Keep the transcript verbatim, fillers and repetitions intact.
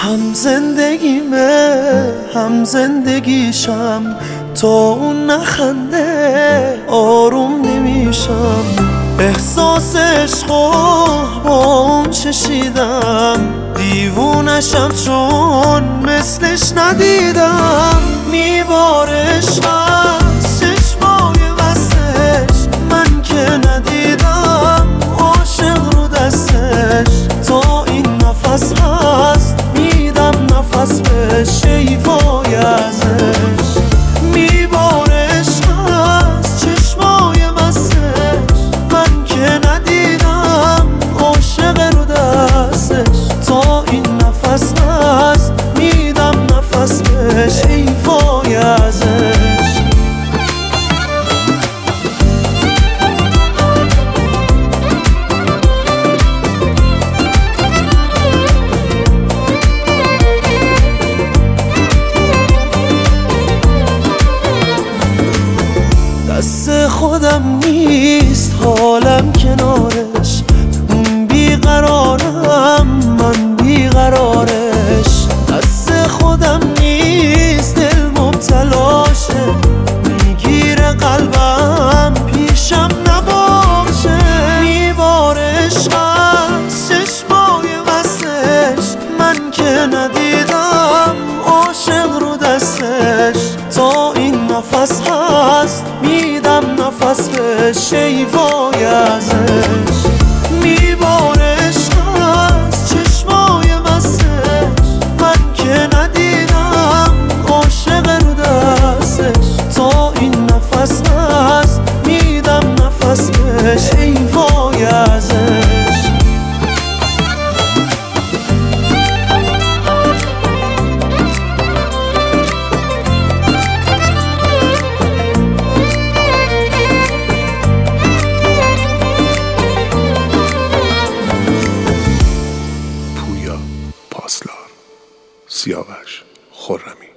هم زندگیمه هم زندگیشم، تا اون نخنده آروم نمیشم. احساس عشقو با اون چشیدم، دیوونشم چون مثلش ندیدم. میبارش از چشمای وستش، من که ندیدم عاشق رو دستش. تا این نفس هست میدم نفس بهش، شیفای ازش. میبارش از چشمای وستش، من که ندیدم عاشق رو دستش. تا این نفس هست میدم نفس بهش، شیفای ازش. دست خودم نیست حالم کنارش، بیقرارم من بیقرارش. دست خودم نیست دل مبتلاشه، میگیره قلبم پیشم نباشه. میبارش از چشمای وستش، من که ندیدم عاشق رو دستش. تا این نفس هست میدم نفس به شیفای ازش. میبارش از چشمای وستش، من که ندیدم عاشق رو دستش. تا این نفس هست میدم نفس به شیفای ازش. پاسلار، سیاوش خرمی.